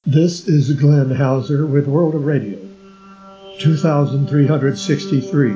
This is Glenn Hauser with World of Radio, 2363.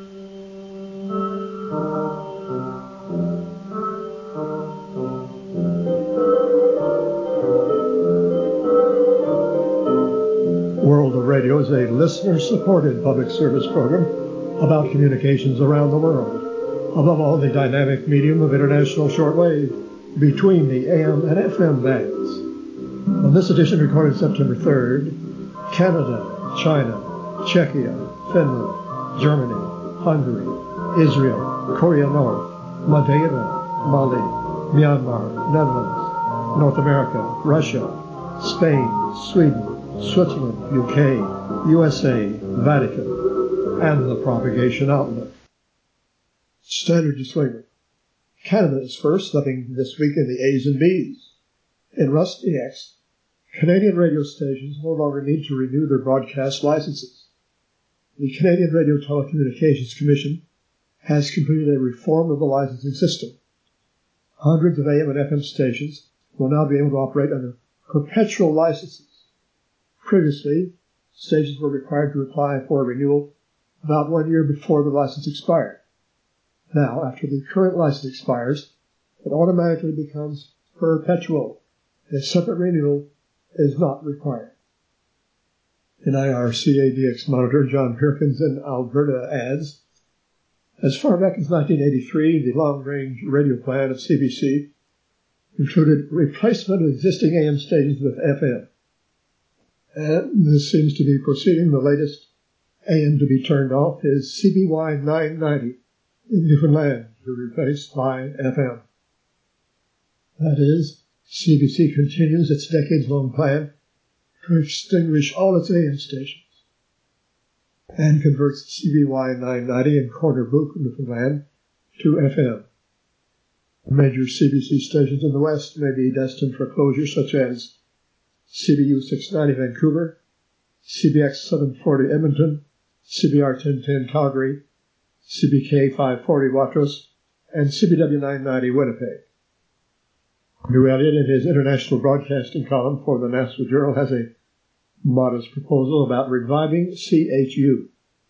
World of Radio is a listener-supported public service program about communications around the world, above all the dynamic medium of international shortwave between the AM and FM bands. On this edition, recorded September 3rd, Canada, China, Czechia, Finland, Germany, Hungary, Israel, Korea North, Madeira, Mali, Myanmar, Netherlands, North America, Russia, Spain, Sweden, Switzerland, UK, USA, Vatican, and the propagation outlook. Standard disclaimer. Canada is first, nothing this week in the A's and B's. In Rusty X, Canadian radio stations no longer need to renew their broadcast licenses. The Canadian Radio Telecommunications Commission has completed a reform of the licensing system. Hundreds of AM and FM stations will now be able to operate under perpetual licenses. Previously, stations were required to apply for a renewal about 1 year before the license expired. Now, after the current license expires, it automatically becomes perpetual. A separate renewal is not required. In IRCADX monitor, John Perkins in Alberta adds, as far back as 1983, the long-range radio plan of CBC included replacement of existing AM stations with FM. And this seems to be proceeding. The latest AM to be turned off is CBY 990 in Newfoundland, to be replaced by FM. That is, CBC continues its decades-long plan to extinguish all its AM stations and converts CBY 990 in Corner Brook, Newfoundland, to FM. Major CBC stations in the West may be destined for closure, such as CBU 690 Vancouver, CBX 740 Edmonton, CBR 1010 Calgary, CBK 540 Watrous, and CBW 990 Winnipeg. New Elliott, in his international broadcasting column for the Nashua Journal, has a modest proposal about reviving CHU.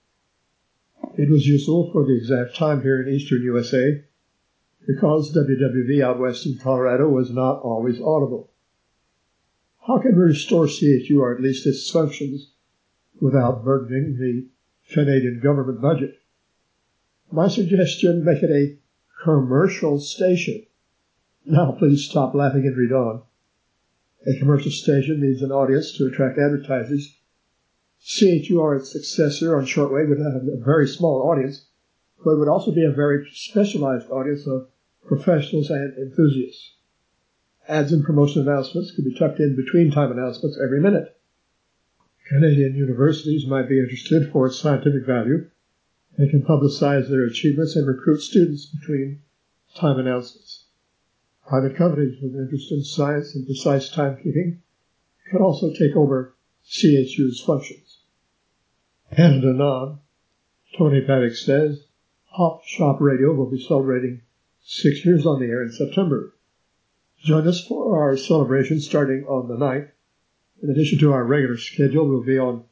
It was useful for the exact time here in eastern USA because WWV out west in Colorado was not always audible. How can we restore CHU, or at least its functions, without burdening the Canadian government budget? My suggestion, make it a commercial station. Now, please stop laughing and read on. A commercial station needs an audience to attract advertisers. CHU, or its successor on shortwave, would have a very small audience, but it would also be a very specialized audience of professionals and enthusiasts. Ads and promotion announcements could be tucked in between time announcements every minute. Canadian universities might be interested for its scientific value. They can publicize their achievements and recruit students between time announcements. Private companies with interest in science and precise timekeeping can also take over CHU's functions. And anon, Tony Paddock says, Pop Shop Radio will be celebrating 6 years on the air in September. Join us for our celebration starting on the 9th. In addition to our regular schedule, we'll be on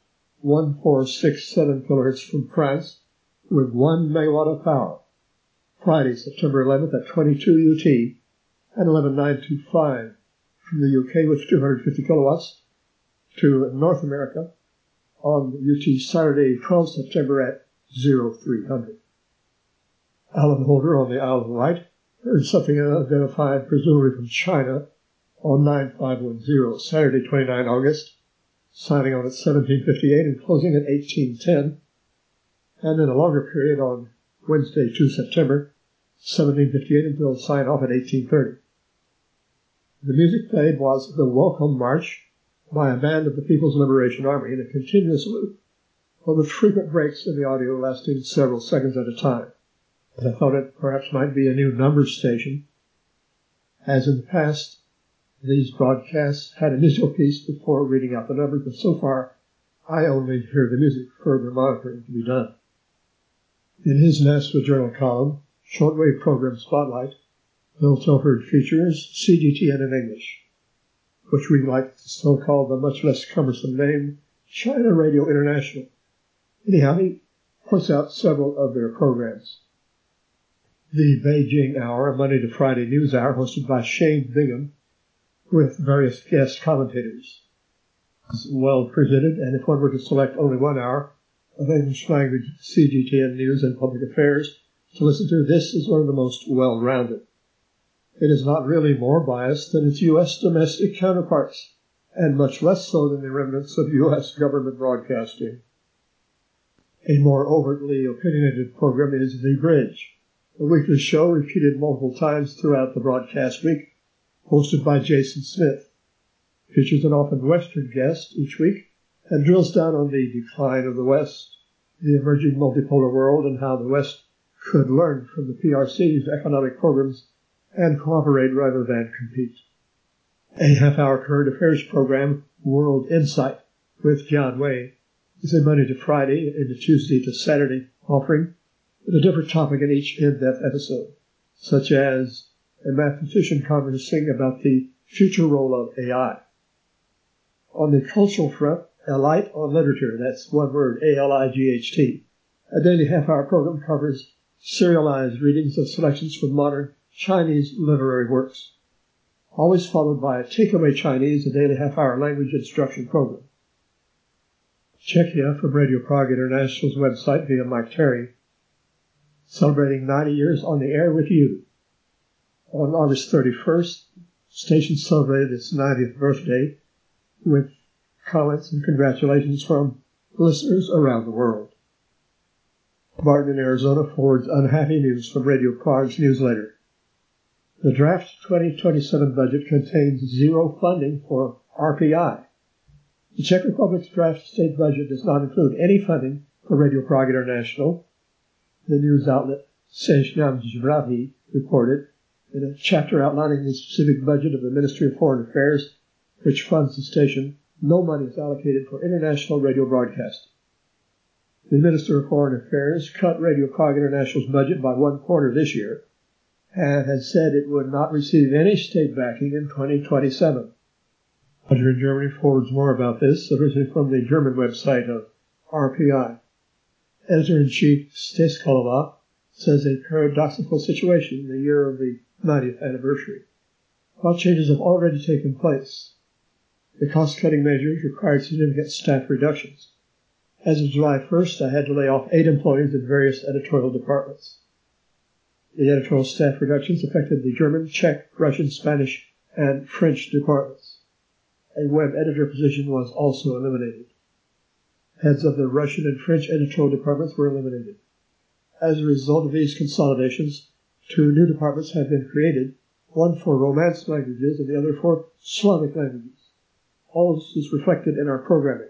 1467 kHz from France with 1 megawatt of power. Friday, September 11th at 22 UT and 11925 from the UK with 250 kilowatts to North America on UT Saturday, 12 September at 0300. Alan Holder on the Isle of Wight heard something identified presumably from China on 9510 Saturday, 29 August, signing on at 1758 and closing at 1810, and in a longer period on Wednesday, 2 September, 1758 until sign off at 1830. The music played was the Welcome March by a band of the People's Liberation Army in a continuous loop, but with frequent breaks in the audio lasting several seconds at a time. And I thought it perhaps might be a new number station. As in the past, these broadcasts had a musical piece before reading out the numbers, but so far I only hear the music, further monitoring to be done. In his Nashua Journal column, Shortwave Program Spotlight, Bill Telford features CGTN in English. which we like to still call the much less cumbersome name China Radio International. Anyhow, he puts out several of their programs. The Beijing Hour, a Monday to Friday news hour hosted by Shane Bingham with various guest commentators, is well presented, and if one were to select only 1 hour of English language CGTN news and public affairs to listen to, this is one of the most well-rounded. It is not really more biased than its U.S. domestic counterparts, and much less so than the remnants of U.S. government broadcasting. A more overtly opinionated program is The Bridge, a weekly show repeated multiple times throughout the broadcast week, hosted by Jason Smith. Features an often Western guest each week and drills down on the decline of the West, the emerging multipolar world, and how the West could learn from the PRC's economic programs and cooperate rather than compete. A half-hour current affairs program, World Insight, with John Way, is a Monday to Friday and a Tuesday to Saturday offering, with a different topic in each in-depth episode, such as a mathematician conversing about the future role of AI. On the cultural front, A Light on Literature, that's one word, ALIGHT. A daily half-hour program covers serialized readings of selections from modern Chinese literary works, always followed by Takeaway Chinese, a daily half-hour language instruction program. Czechia from Radio Prague International's website via Mike Terry, celebrating 90 years on the air with you. On August 31st, the station celebrated its 90th birthday with comments and congratulations from listeners around the world. Martin in Arizona forwards unhappy news from Radio Prague's newsletter. The draft 2027 budget contains zero funding for RPI. The Czech Republic's draft state budget does not include any funding for Radio Prague International, the news outlet Seznam Zprávy reported in a chapter outlining the specific budget of the Ministry of Foreign Affairs, which funds the station. No money is allocated for international radio broadcasting. The Minister of Foreign Affairs cut Radio Prague International's budget by 1/4 this year, and has said it would not receive any state backing in 2027. Roger in Germany forwards more about this, originally from the German website of RPI. Editor-in-Chief Steskolova says a paradoxical situation in the year of the 90th anniversary. While changes have already taken place, the cost-cutting measures required significant staff reductions. As of July 1st, I had to lay off 8 employees in various editorial departments. The editorial staff reductions affected the German, Czech, Russian, Spanish, and French departments. A web editor position was also eliminated. Heads of the Russian and French editorial departments were eliminated. As a result of these consolidations, 2 new departments have been created, one for Romance languages and the other for Slavic languages. All this is reflected in our programming.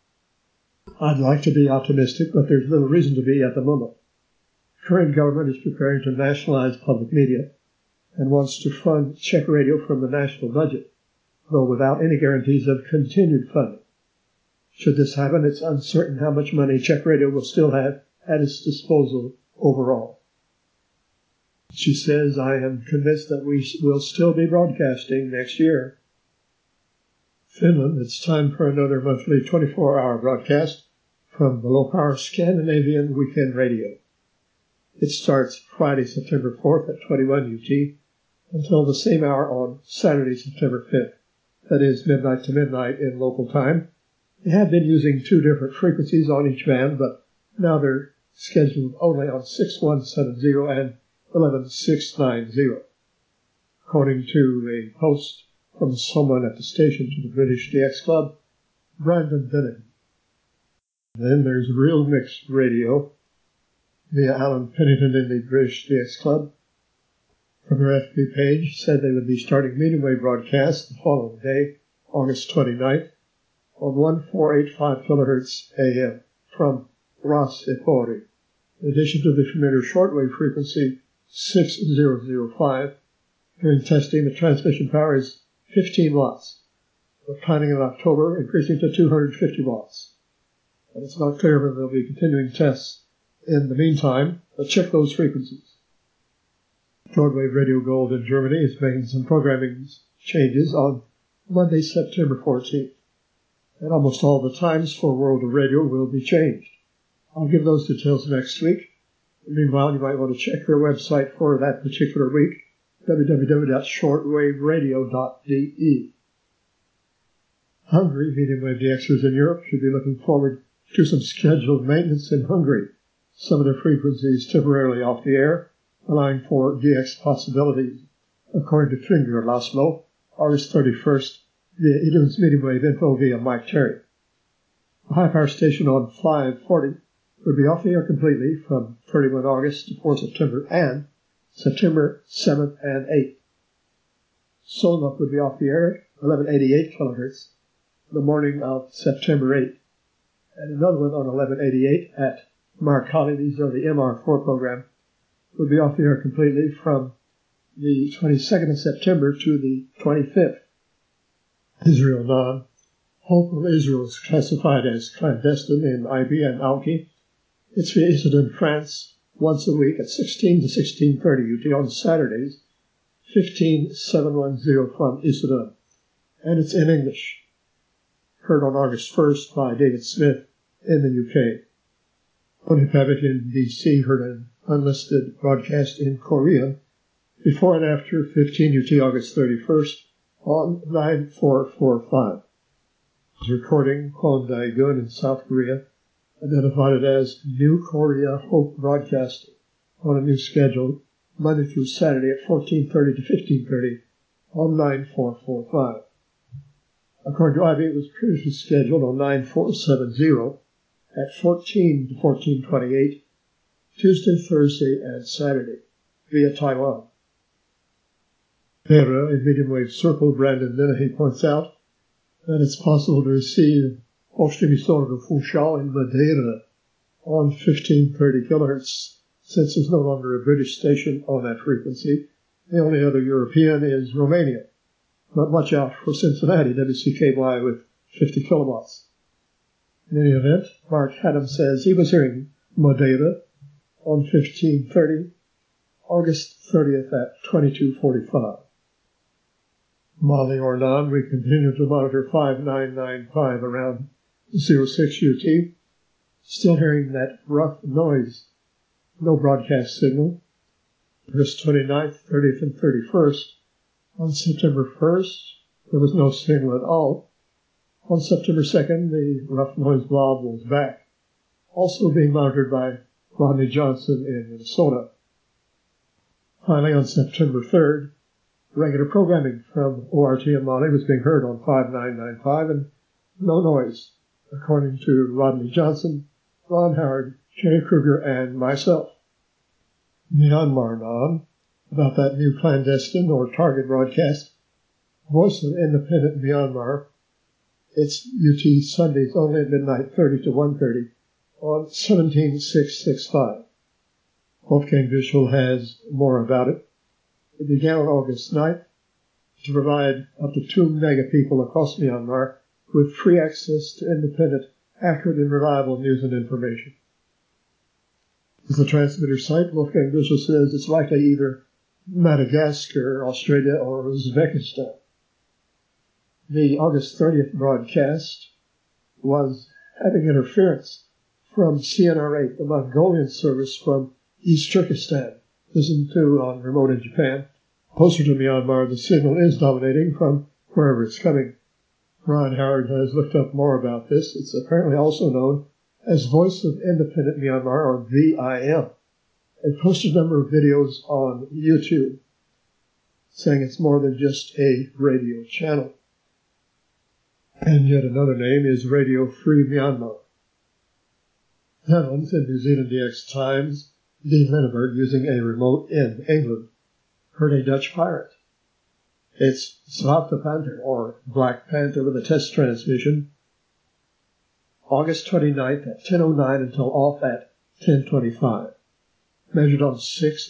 I'd like to be optimistic, but there's little reason to be at the moment. The current government is preparing to nationalize public media and wants to fund Czech radio from the national budget, though without any guarantees of continued funding. Should this happen, it's uncertain how much money Czech radio will still have at its disposal overall. She says, I am convinced that we will still be broadcasting next year. Finland, it's time for another monthly 24-hour broadcast from the low-power Scandinavian Weekend Radio. It starts Friday, September 4th at 21 UT until the same hour on Saturday, September 5th. That is midnight to midnight in local time. They have been using 2 different frequencies on each band, but now they're scheduled only on 6170 and 11690. According to a post from someone at the station to the British DX Club, Brandon Bennett. Then there's Real Mix Radio via Alan Pennington in the British DX Club. From their FB page, said they would be starting medium wave broadcasts the following day, August 29th, on 1485 kHz AM from Ras Epori, in addition to the familiar shortwave frequency 6005. During testing, the transmission power is 15 watts. We're planning in October, increasing to 250 watts. And it's not clear whether there'll be continuing tests in the meantime, but check those frequencies. Shortwave Radio Gold in Germany is making some programming changes on Monday, September 14th. And almost all the times for World of Radio will be changed. I'll give those details next week. Meanwhile, you might want to check their website for that particular week, www.shortwaveradio.de. Hungary, medium wave DXers in Europe, should be looking forward to some scheduled maintenance in Hungary. Some of their frequencies temporarily off the air, allowing for DX possibilities. According to Klinger Laszlo, August 31st, via Idun's medium wave info via Mike Terry. The high power station on 540 would be off the air completely from 31 August to 4 September and September 7th and 8th. Solnuk would be off the air at 1188 kHz the morning of September 8th, and another one on 1188 at Markali, these are the MR4 program, would be off the air completely from the 22nd of September to the 25th. Israel Non. Hope of Israel is classified as clandestine in IBN Alki. It's via Issoudun, France, once a week at 16 to 16:30 UT on Saturdays, 15710 from Issoudun. And it's in English. Heard on August 1st by David Smith in the UK. Tony Pavitt in DC heard an unlisted broadcast in Korean before and after 15 UT August 31st on 9445. His recording, Kwon Dae-gun in South Korea, identified it as New Korea Hope Broadcasting on a new schedule Monday through Saturday at 14:30 to 15:30 on 9445. According to IB, it was previously scheduled on 9470 at 14 to 14:28 Tuesday, Thursday, and Saturday via Taiwan. Madeira, in medium wave circle, Brandon Dennehy points out that it's possible to receive Hochstimmisor de Funchal in Madeira on 1530 kHz, since there's no longer a British station on that frequency. The only other European is Romania. But watch out for Cincinnati, WCKY with 50 kilowatts. In any event, Mark Adams says he was hearing Madeira on 1530, August 30th at 2245. Mali or non, we continue to monitor 5995 around 06 UT. Still hearing that rough noise. No broadcast signal. August 29th, 30th, and 31st. On September 1st, there was no signal at all. On September 2nd, the rough noise blob was back. Also being monitored by Rodney Johnson in Minnesota. Finally, on September 3rd, regular programming from ORT in Mali was being heard on 5995 and no noise, according to Rodney Johnson, Ron Howard, Jerry Kruger, and myself. Myanmar Non, about that new clandestine or target broadcast, Voice of Independent Myanmar. It's UT Sundays only at midnight 30 to 1:30 on 17665. Wolfgang Visual has more about it. It began on August 9th to provide up to 2 mega people across Myanmar with free access to independent, accurate, and reliable news and information. As the transmitter site, Wolfgang Visual says it's likely either Madagascar, Australia, or Uzbekistan. The August 30th broadcast was having interference from CNR8, the Mongolian service from East Turkestan, listened to on remote in Japan. Closer to Myanmar, the signal is dominating from wherever it's coming. Ron Howard has looked up more about this. It's apparently also known as Voice of Independent Myanmar, or VIM. It posted a number of videos on YouTube saying it's more than just a radio channel. And yet another name is Radio Free Myanmar. Netherlands and New Zealand DX Times, Dean Linneberg, using a remote in England, heard a Dutch pirate. It's Zwarte Panther, or Black Panther, with a test transmission, August 29th at 10:09 until off at 10:25. Measured on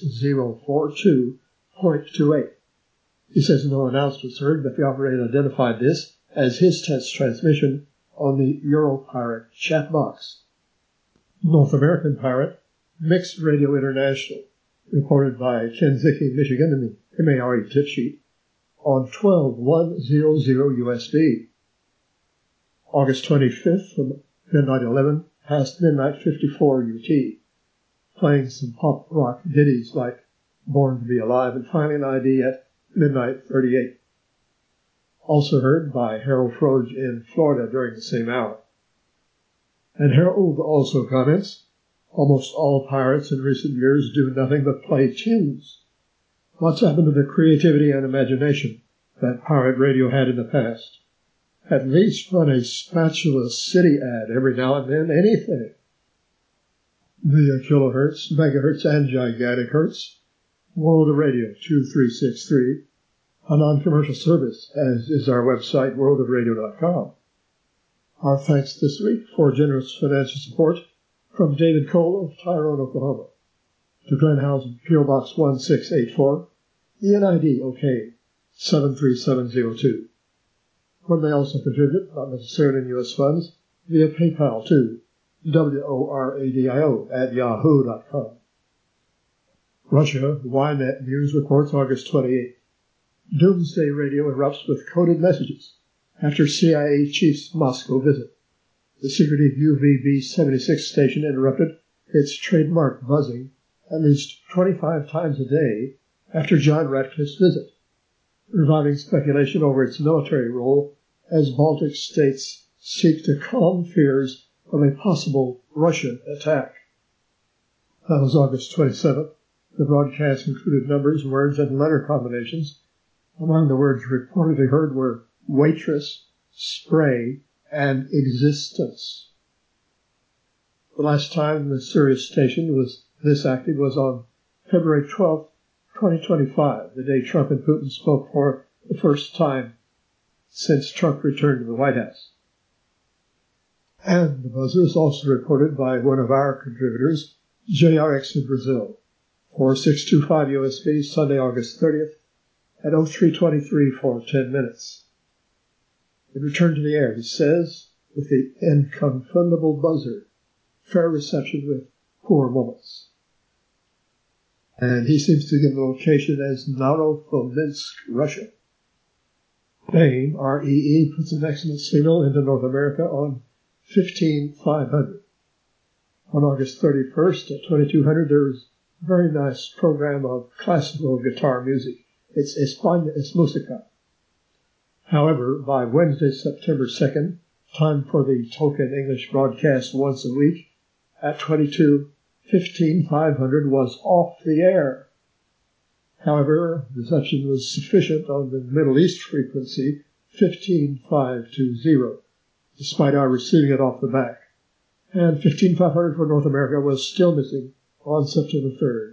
6042.28. He says no announcements heard, but the operator identified this as his test transmission on the Europirate chat box. North American pirate, Mixed Radio International, reported by Ken Zicke, Michigan, in the MARE tip sheet. on 12100 USB. August 25th from midnight 11 past midnight 54 UT, playing some pop rock ditties like Born to Be Alive and Finally an ID at midnight 38. Also heard by Harold Froge in Florida during the same hour. And Harold also comments, almost all pirates in recent years do nothing but play tunes. What's happened to the creativity and imagination that pirate radio had in the past? At least run a Spatula City ad every now and then, anything. Via kilohertz, megahertz, and gigantic hertz, World of Radio 2363, a non-commercial service, as is our website, worldofradio.com. Our thanks this week for generous financial support from David Cole of Tyrone, Oklahoma, to Glenn Housen, P.O. Box 1684, ENID OK 73702. One may also contribute, not necessarily in U.S. funds, via PayPal to WORADIO@yahoo.com. Russia, Ynet News reports August 28. Doomsday Radio erupts with coded messages after CIA chief's Moscow visit. The secretive UVB-76 station interrupted its trademark buzzing at least 25 times a day after John Ratcliffe's visit, reviving speculation over its military role as Baltic states seek to calm fears of a possible Russian attack. That was August 27th. The broadcast included numbers, words, and letter combinations. Among the words reportedly heard were waitress, spray, and existence. The last time the Sirius station was this active was on February 12, 2025, the day Trump and Putin spoke for the first time since Trump returned to the White House. And the buzzer is also reported by one of our contributors, JRX in Brazil, 4625 USB, Sunday, August 30th, at 03:23 for 10 minutes. It returned to the air, he says, with the inconfundable buzzer, fair reception with poor moments. And he seems to give the location as Narofominsk, Russia. Bain, REE, puts an excellent signal into North America on 15500. On August 31st at 2200, there was a very nice program of classical guitar music. It's España es Música. However, by Wednesday, September 2nd, time for the token English broadcast once a week, at 15500 was off the air. However, reception was sufficient on the Middle East frequency, 15520, despite our receiving it off the back. And 15500 for North America was still missing on September 3rd.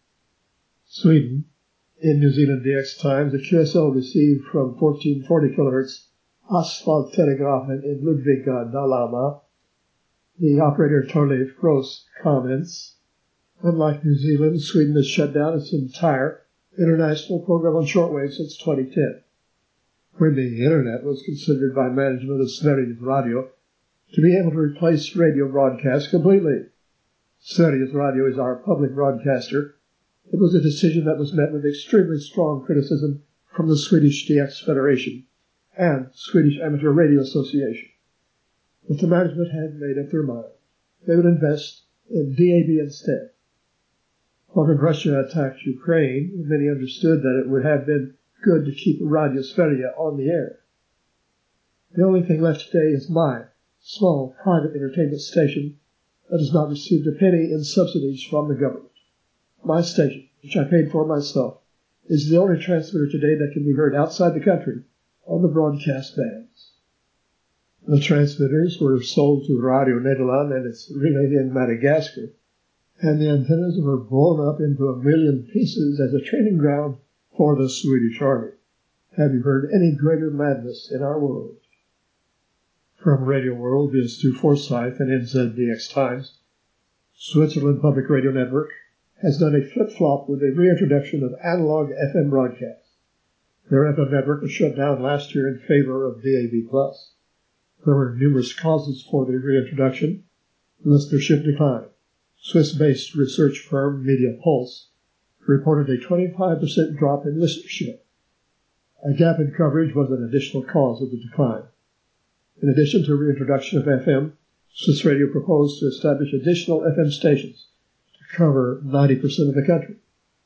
Sweden. In New Zealand DX times, the QSL received from 1440 kHz Asphalt Telegrafen in Ludvika, Dalarna. The operator Torleif Gross comments, unlike New Zealand, Sweden has shut down its entire international program on shortwave since 2010, when the Internet was considered by management of Sveriges Radio to be able to replace radio broadcasts completely. Sveriges Radio is our public broadcaster. It was a decision that was met with extremely strong criticism from the Swedish DX Federation and Swedish Amateur Radio Association. But the management had made up their mind. They would invest in DAB instead. When Russia attacked Ukraine, many understood that it would have been good to keep Radio Sverige on the air. The only thing left today is my small private entertainment station that has not received a penny in subsidies from the government. My station, which I paid for myself, is the only transmitter today that can be heard outside the country on the broadcast bands. The transmitters were sold to Radio Nederland and its relay in Madagascar, and the antennas were blown up into 1,000,000 pieces as a training ground for the Swedish Army. Have you heard any greater madness in our world? From Radio World via Stu Forsyth and NZDX Times, Switzerland Public Radio Network has done a flip-flop with the reintroduction of analog FM broadcasts. Their FM network was shut down last year in favor of DAB+. There were numerous causes for the reintroduction. Listenership declined. Swiss-based research firm Media Pulse reported a 25% drop in listenership. A gap in coverage was an additional cause of the decline. In addition to reintroduction of FM, Swiss Radio proposed to establish additional FM stations to cover 90% of the country.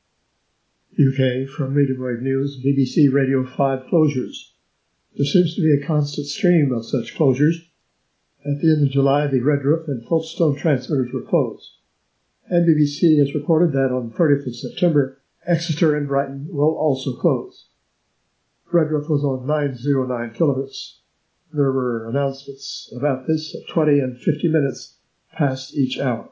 UK, from medium wave news, BBC Radio 5 closures. There seems to be a constant stream of such closures. At the end of July, the Redruth and Folkestone transmitters were closed. And BBC has reported that on 30th of September, Exeter and Brighton will also close. Redruth was on 909 kilohertz. There were announcements about this at 20 and 50 minutes past each hour.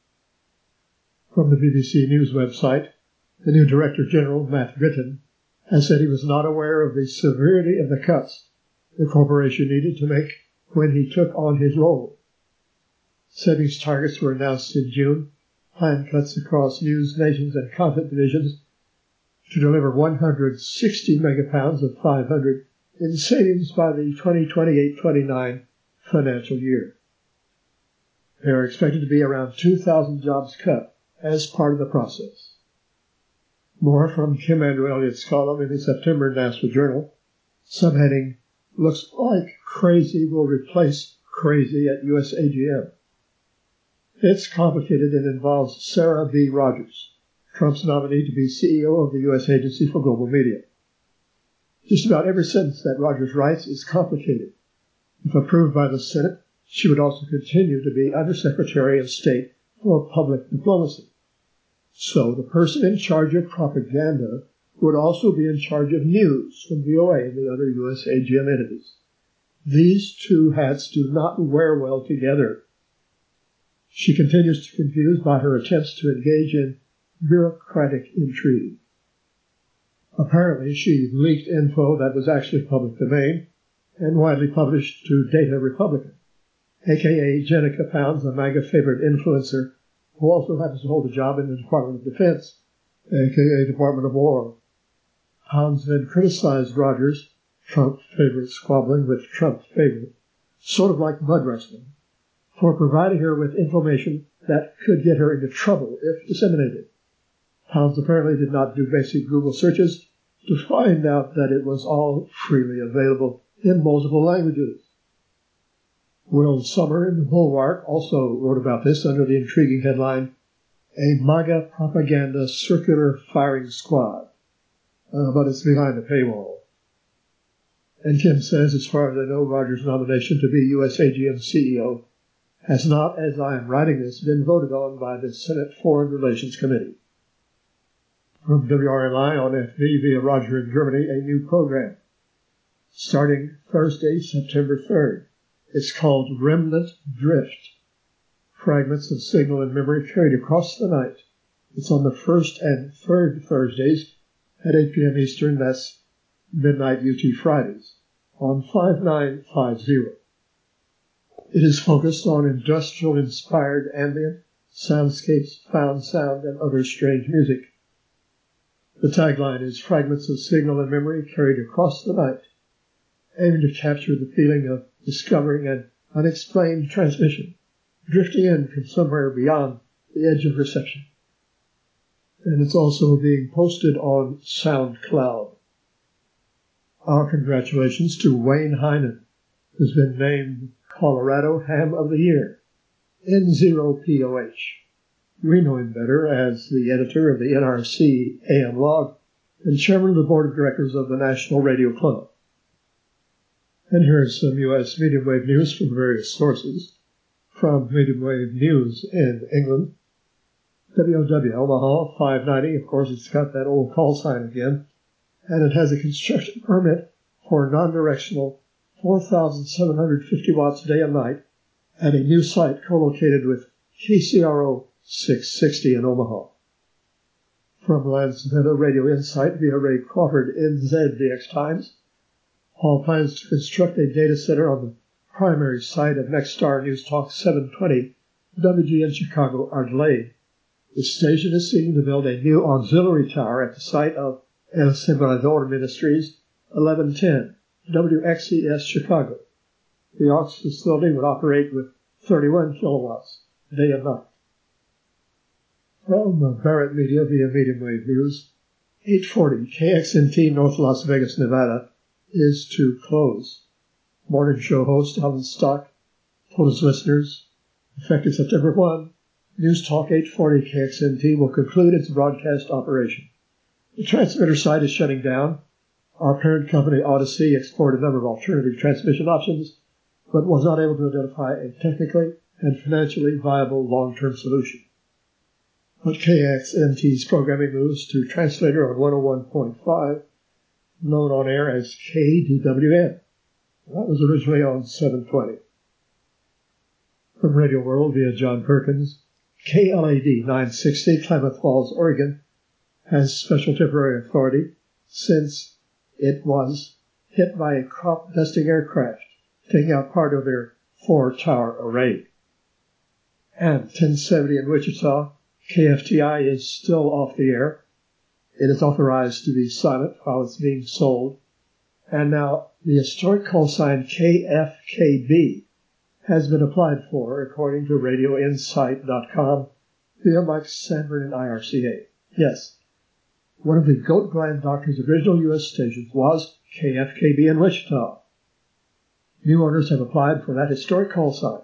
From the BBC News website, the new Director General, Matt Britton, has said he was not aware of the severity of the cuts the corporation needed to make when he took on his role. Savings targets were announced in June, planned cuts across news, nations, and content divisions to deliver 160 megapounds of 500 in savings by the 2028-29 financial year. There are expected to be around 2,000 jobs cut as part of the process. More from Kim Andrew Elliott's column in the September NASA Journal, subheading, "Looks like crazy will replace crazy at US AGM." It's complicated and involves Sarah B. Rogers, Trump's nominee to be CEO of the U.S. Agency for Global Media. Just about every sentence that Rogers writes is complicated. If approved by the Senate, she would also continue to be Undersecretary of State for Public Diplomacy. So the person in charge of propaganda would also be in charge of news from VOA and the other U.S. AGM entities. These two hats do not wear well together. She continues to confuse by her attempts to engage in bureaucratic intrigue. Apparently, she leaked info that was actually public domain and widely published to Data Republican, a.k.a. Jenica Pounds, a MAGA favorite influencer who also happens to hold a job in the Department of Defense, a.k.a. Department of War. Pounds then criticized Rogers, Trump favorite squabbling with Trump favorite, sort of like mud wrestling, for providing her with information that could get her into trouble if disseminated. Pounds apparently did not do basic Google searches to find out that it was all freely available in multiple languages. Will Sommer in the Bulwark also wrote about this under the intriguing headline, "A MAGA Propaganda Circular Firing Squad," but it's behind the paywall. And Kim says, as far as I know, Rogers' nomination to be U.S. AGM CEO has not, as I am writing this, been voted on by the Senate Foreign Relations Committee. From WRMI on FB via Roger in Germany, a new program. Starting Thursday, September 3rd. It's called Remnant Drift. Fragments of signal and memory carried across the night. It's on the first and third Thursdays at 8 p.m. Eastern, that's midnight UT Fridays, on 5950. It is focused on industrial-inspired ambient, soundscapes, found sound, and other strange music. The tagline is Fragments of Signal and Memory Carried Across the Night, aiming to capture the feeling of discovering an unexplained transmission, drifting in from somewhere beyond the edge of reception. And it's also being posted on SoundCloud. Our congratulations to Wayne Heinen, who's been named Colorado Ham of the Year, N0POH. We know him better as the editor of the NRC AM Log and chairman of the board of directors of the National Radio Club. And here's some U.S. medium wave news from various sources. From medium wave news in England, WOW Omaha 590, of course it's got that old call sign again, and it has a construction permit for non-directional 4,750 watts day and night at a new site co-located with KCRO 660 in Omaha. From Lansveta Radio Insight via Ray Crawford, NZDX Times, Hall plans to construct a data center on the primary site of Nexstar News Talk 720 WGN Chicago are delayed. The station is seeking to build a new auxiliary tower at the site of El Sembrador Ministries 1110 WXES Chicago. The aux facility would operate with 31 kilowatts day and night. From Barrett Media via Medium Wave News, 840 KXNT North Las Vegas, Nevada is to close. Morning show host Alan Stock told his listeners, effective September 1, News Talk 840 KXNT will conclude its broadcast operation. The transmitter site is shutting down. Our parent company, Odyssey, explored a number of alternative transmission options, but was not able to identify a technically and financially viable long-term solution. But KXNT's programming moves to translator on 101.5, known on air as KDWN. That was originally on 720. From Radio World via John Perkins, KLAD 960, Klamath Falls, Oregon, has special temporary authority since it was hit by a crop dusting aircraft, taking out part of their 4-tower array. And 1070 in Wichita, KFTI is still off the air. It is authorized to be silent while it's being sold. And now the historic call sign KFKB has been applied for, according to RadioInsight.com, via Mike Sanford and IRCA. Yes, one of the Goat Gland Doctor's original U.S. stations was KFKB in Wichita. New owners have applied for that historic call sign.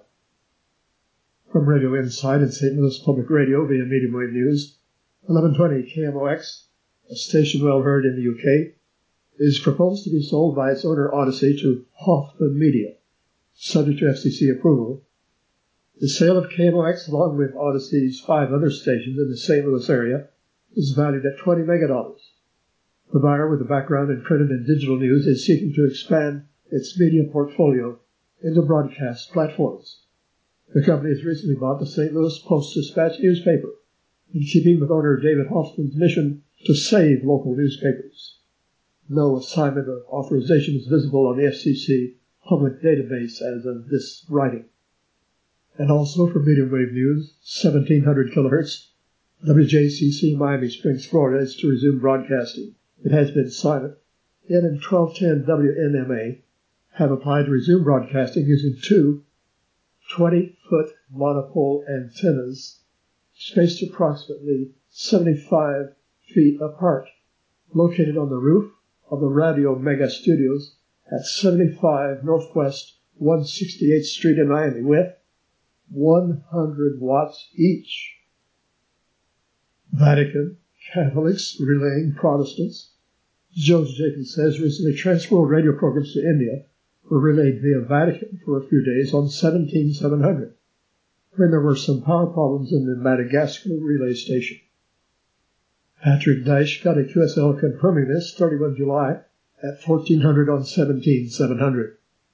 From Radio Insight and St. Louis Public Radio via Medium Wave News, 1120 KMOX, a station well heard in the UK, is proposed to be sold by its owner Odyssey to Hoffman Media, subject to FCC approval. The sale of KMOX, along with Odyssey's 5 other stations in the St. Louis area, is valued at $20 million. The buyer, with a background in printed and digital news, is seeking to expand its media portfolio into broadcast platforms. The company has recently bought the St. Louis Post-Dispatch newspaper, in keeping with owner David Hoffman's mission to save local newspapers. No assignment or authorization is visible on the FCC public database as of this writing. And also for Medium Wave News, 1700 kHz, WJCC Miami Springs, Florida is to resume broadcasting. It has been silent. Yet in 1210 WNMA have applied to resume broadcasting using 2 20-foot monopole antennas spaced approximately 75 feet apart, located on the roof of the Radio Mega Studios at 75 Northwest 168th Street in Miami, with 100 watts each. Vatican, Catholics relaying Protestants. Joseph Jenkins says recently Transworld radio programs to India were relayed via Vatican for a few days on 17700, when there were some power problems in the Madagascar relay station. Patrick Deich got a QSL confirming this 31 July at 1400 on 17700.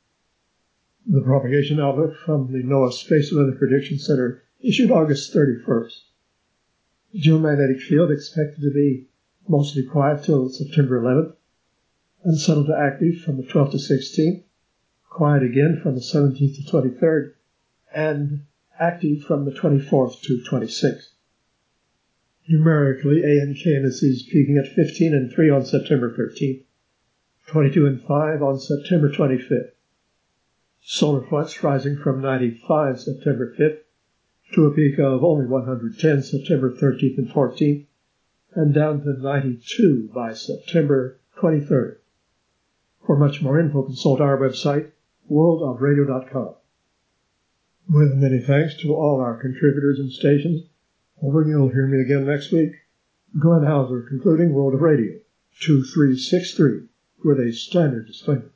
The propagation outlook from the NOAA Space Weather Prediction Center issued August 31st. The geomagnetic field expected to be mostly quiet till September 11th, unsettled to active from the 12th to 16th, quiet again from the 17th to 23rd, and active from the 24th to 26th. Numerically, A and K indices peaking at 15 and 3 on September 13th, 22 and 5 on September 25th. Solar flux rising from 95 September 5th to a peak of only 110 September 13th and 14th, and down to 92 by September 23rd. For much more info, consult our website, worldofradio.com. With many thanks to all our contributors and stations, hoping you'll hear me again next week. Glenn Hauser concluding World of Radio 2363 with a standard disclaimer.